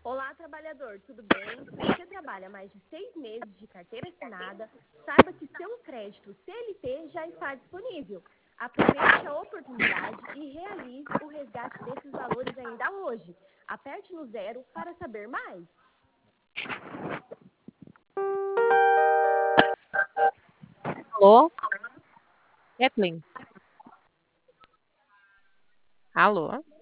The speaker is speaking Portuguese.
Olá, trabalhador, tudo bem? Se você trabalha mais de 6 meses de carteira assinada, saiba que seu crédito CLT já está disponível. Aproveite a oportunidade e realize o resgate desses valores ainda hoje. Aperte no 0 para saber mais. Alô? Kathleen? Alô?